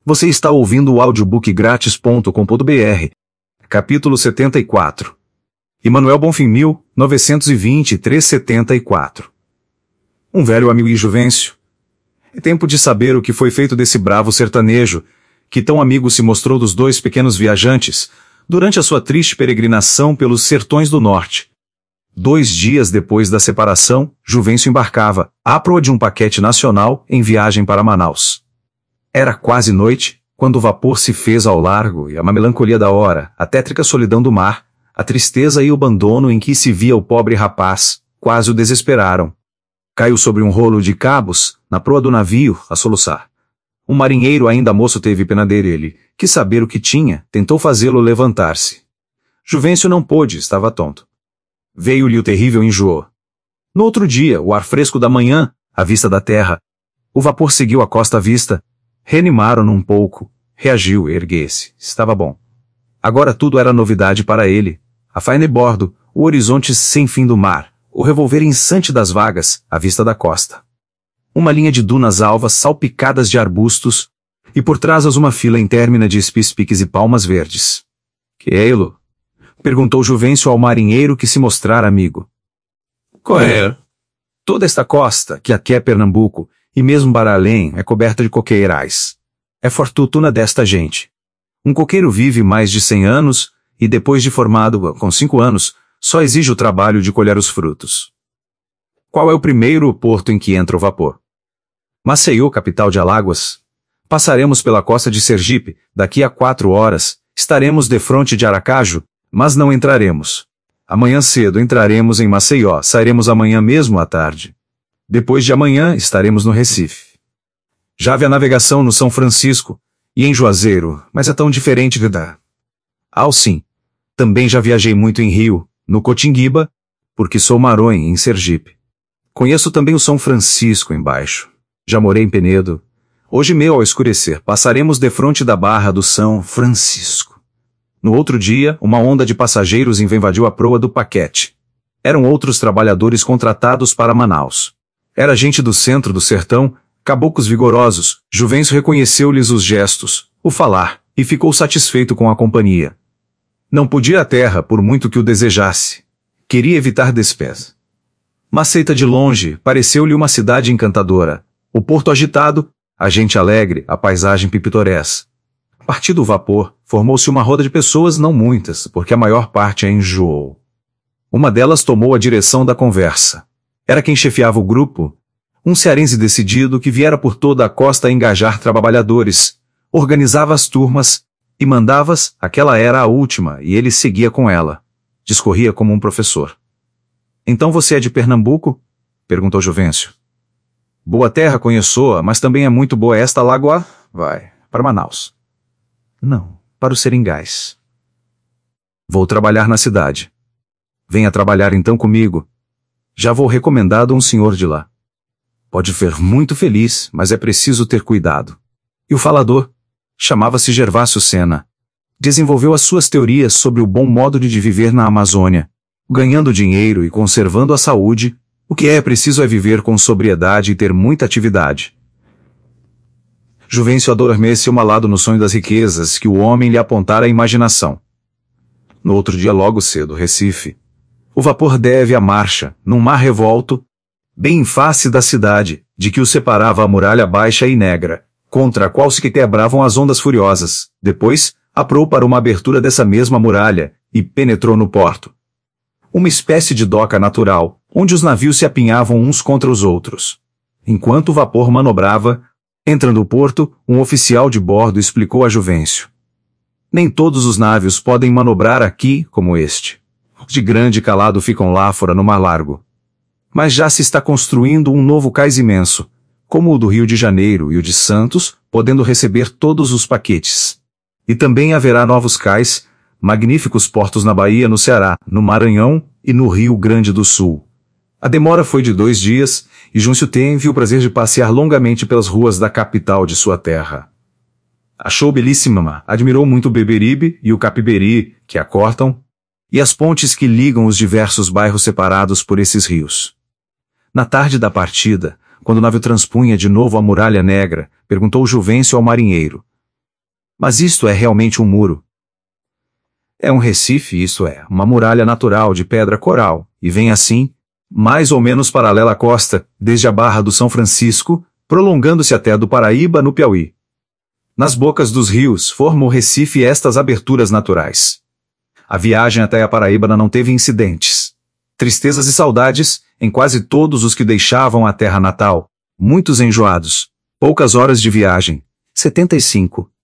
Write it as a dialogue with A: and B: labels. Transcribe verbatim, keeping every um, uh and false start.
A: Você está ouvindo o audiobook grátis ponto com ponto br. Capítulo setenta e quatro. Emanuel Bonfim mil novecentos e vinte e três setenta e quatro. Um velho amigo e Juvencio. É tempo de saber o que foi feito desse bravo sertanejo, que tão amigo se mostrou dos dois pequenos viajantes, durante a sua triste peregrinação pelos sertões do norte. Dois dias depois da separação, Juvencio embarcava, à proa de um paquete nacional, em viagem para Manaus. Era quase noite, quando o vapor se fez ao largo e a melancolia da hora, a tétrica solidão do mar, a tristeza e o abandono em que se via o pobre rapaz, quase o desesperaram. Caiu sobre um rolo de cabos, na proa do navio, a soluçar. Um marinheiro ainda moço teve pena dele, ele, quis saber o que tinha, tentou fazê-lo levantar-se. Juvencio não pôde, estava tonto. Veio-lhe o terrível enjoo. No outro dia, o ar fresco da manhã, à vista da terra. O vapor seguiu a costa à vista. Reanimaram-no um pouco. Reagiu, ergueu-se. Estava bom. Agora tudo era novidade para ele. A faina e bordo, o horizonte sem fim do mar, o revolver incessante das vagas, à vista da costa. Uma linha de dunas alvas salpicadas de arbustos, e por trás uma fila intermina de espis-piques e palmas verdes. Que é-lo? Perguntou Juvencio ao marinheiro que se mostrara amigo. Qual é? Toda esta costa, que aqui é Pernambuco, e mesmo para além, é coberta de coqueirais. É fortuna desta gente. Um coqueiro vive mais de cem anos, e depois de formado, com cinco anos, só exige o trabalho de colher os frutos. Qual é o primeiro porto em que entra o vapor? Maceió, capital de Alagoas. Passaremos pela costa de Sergipe, daqui a quatro horas, estaremos defronte de Aracaju, mas não entraremos. Amanhã cedo entraremos em Maceió, sairemos amanhã mesmo à tarde. Depois de amanhã estaremos no Recife. Já vi a navegação no São Francisco, e em Juazeiro, mas é tão diferente de da... Ah, sim. Também já viajei muito em Rio, no Cotinguiba, porque sou maronha em Sergipe. Conheço também o São Francisco embaixo. Já morei em Penedo. Hoje meio ao escurecer, passaremos defronte da barra do São Francisco. No outro dia, uma onda de passageiros invadiu a proa do paquete. Eram outros trabalhadores contratados para Manaus. Era gente do centro do sertão, caboclos vigorosos. Juvencio reconheceu-lhes os gestos, o falar, e ficou satisfeito com a companhia. Não podia ir à terra por muito que o desejasse. Queria evitar despesa. Maceita de longe, pareceu-lhe uma cidade encantadora. O porto agitado, a gente alegre, a paisagem pitoresca. Partido o vapor, formou-se uma roda de pessoas, não muitas, porque a maior parte a enjoou. Uma delas tomou a direção da conversa. Era quem chefiava o grupo, um cearense decidido que viera por toda a costa a engajar trabalhadores, organizava as turmas, e mandava-as, aquela era a última, e ele seguia com ela. Discorria como um professor. Então você é de Pernambuco? Perguntou Juvencio. Boa terra conheço-a, mas também é muito boa esta lagoa. Vai, para Manaus. Não, para os seringais. Vou trabalhar na cidade. Venha trabalhar então comigo. Já vou recomendado a um senhor de lá. Pode ver muito feliz, mas é preciso ter cuidado. E o falador? Chamava-se Gervásio Sena. Desenvolveu as suas teorias sobre o bom modo de viver na Amazônia, ganhando dinheiro e conservando a saúde. O que é preciso é viver com sobriedade e ter muita atividade. Juvencio adormeceu malado no sonho das riquezas que o homem lhe apontara a imaginação. No outro dia logo cedo, Recife. O vapor deve a marcha, num mar revolto, bem em face da cidade, de que o separava a muralha baixa e negra, contra a qual se quebravam as ondas furiosas. Depois, aprou para uma abertura dessa mesma muralha, e penetrou no porto. Uma espécie de doca natural, onde os navios se apinhavam uns contra os outros. Enquanto o vapor manobrava, entrando no porto, um oficial de bordo explicou a Juvencio. Nem todos os navios podem manobrar aqui, como este. Os de grande calado ficam lá fora no mar largo. Mas já se está construindo um novo cais imenso, como o do Rio de Janeiro e o de Santos, podendo receber todos os paquetes. E também haverá novos cais, magníficos portos na Bahia, no Ceará, no Maranhão e no Rio Grande do Sul. A demora foi de dois dias, e Juvencio teve o prazer de passear longamente pelas ruas da capital de sua terra. Achou belíssima, admirou muito o Beberibe e o Capiberi, que a cortam, e as pontes que ligam os diversos bairros separados por esses rios. Na tarde da partida, quando o navio transpunha de novo a Muralha Negra, perguntou Juvencio ao marinheiro. Mas isto é realmente um muro? É um recife, isso é, uma muralha natural de pedra coral, e vem assim, mais ou menos paralela à costa, desde a Barra do São Francisco, prolongando-se até a do Paraíba, no Piauí. Nas bocas dos rios forma o recife estas aberturas naturais. A viagem até a Paraíba não teve incidentes. Tristezas e saudades, em quase todos os que deixavam a terra natal, muitos enjoados. Poucas horas de viagem, setenta e cinco,